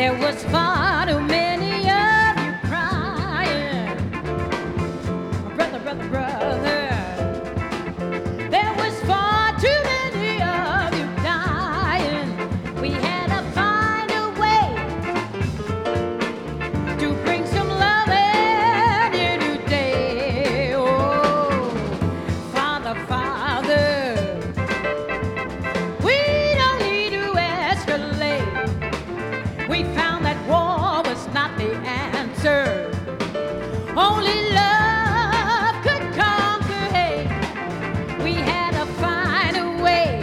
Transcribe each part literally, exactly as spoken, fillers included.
There was far too many of you crying. Brother, brother, brother. There was far too many of you dying. We had to find a way to bring some love in here today. Oh, Father, Father, we don't need to escalate. We found that war was not the answer. Only love could conquer hate. We had to find a way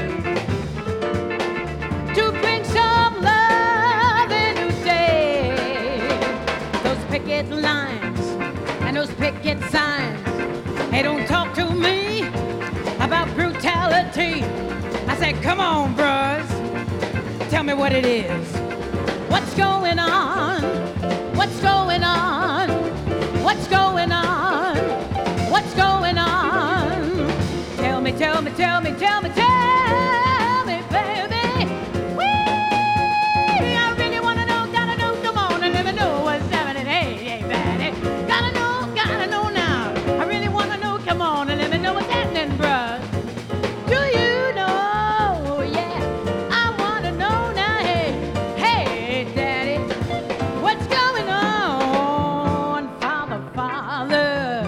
to bring some love in today. Those picket lines and those picket signs, they don't talk to me about brutality. I said, come on, bros, tell me what it is. What's going on? What's going on? What's going on? What's going on? Tell me, tell me, tell me, tell me, tell me, baby. Wee! I really wanna know, gotta know, come on and let me know what's happening. Hey, hey, baby. Gotta know, gotta know now. I really wanna know, come on and let me know what's happening, bruh. Do you know? Yeah, I wanna know now. Hey, hey, daddy, what's going on? Father, Father,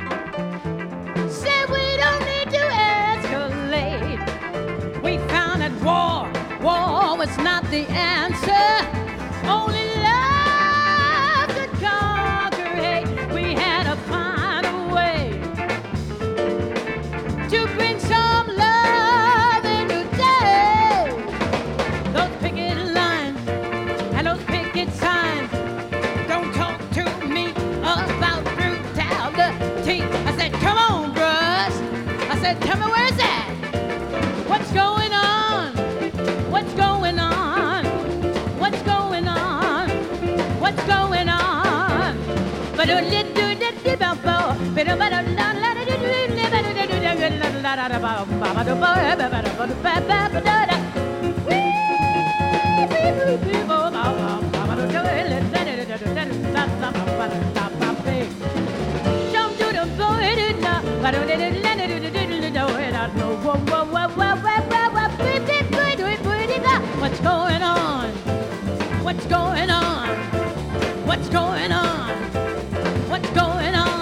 said we don't need to escalate. We found that war, war was not the answer. Only love could conquer hate. We had to find a way to bring some love in today. Those picket lines and those picket signs don't talk to me about brutality. I said, come on, bros. I said, tell me where's that? What's going on? What's going on? What's going on? What's going on? But a little bit of what's going on? What's going on? What's going on? What's going on?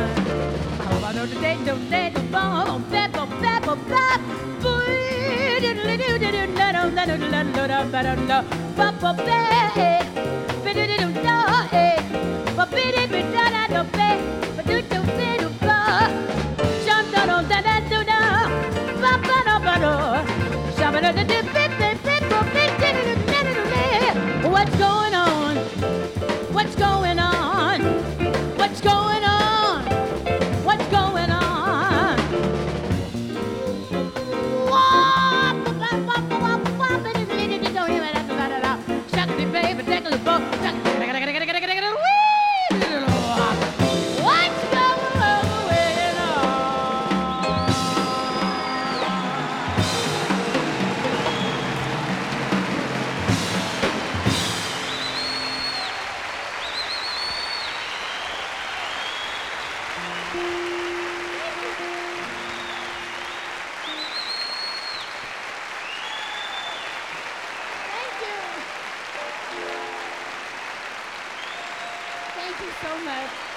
What's going on? What's going on? What's going on? What's going on? What's going on? Thank you. Thank you so much.